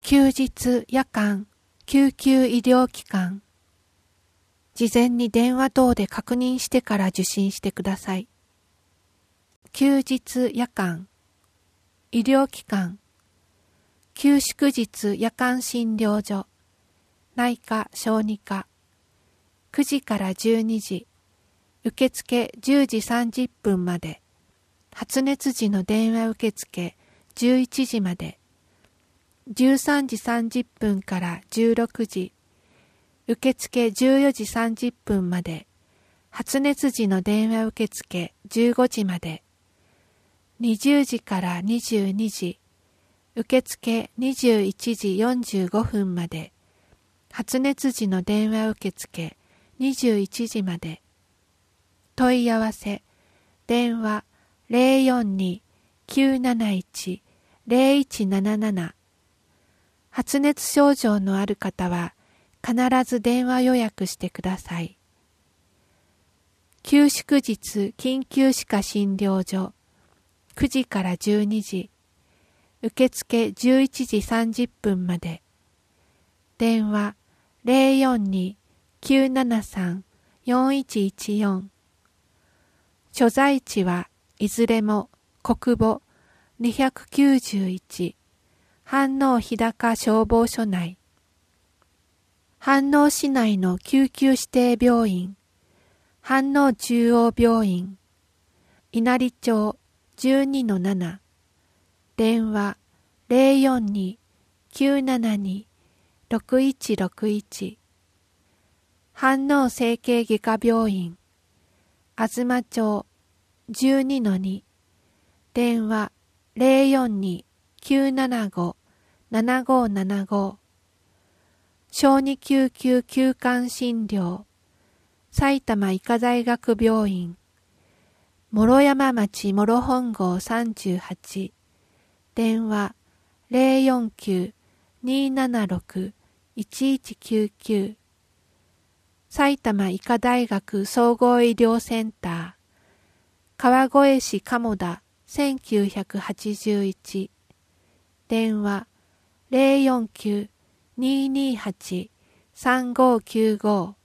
休日夜間救急医療機関。事前に電話等で確認してから受診してください。休日夜間医療機関。休祝日夜間診療所。内科小児科。9時から12時。受付10時30分まで。発熱時の電話受付11時まで。13時30分から16時。受付14時30分まで。発熱時の電話受付15時まで。20時から22時。受付21時45分まで。発熱時の電話受付21時まで。問い合わせ。電話042-971-0177。発熱症状のある方は必ず電話予約してください。休祝日緊急歯科診療所。9時から12時。受付11時30分まで。電話042-973-4114。所在地はいずれも国母291飯能日高消防署内。飯能市内の救急指定病院、飯能中央病院、稲荷町 12-7。電話042-972-6161。飯能整形外科病院、東町 12-2。電話042-975-7575。小児救急急患診療、埼玉医科大学病院、諸山町諸本郷38。電話049-276-1199。埼玉医科大学総合医療センター、川越市鴨田1981。電話049-228-3595。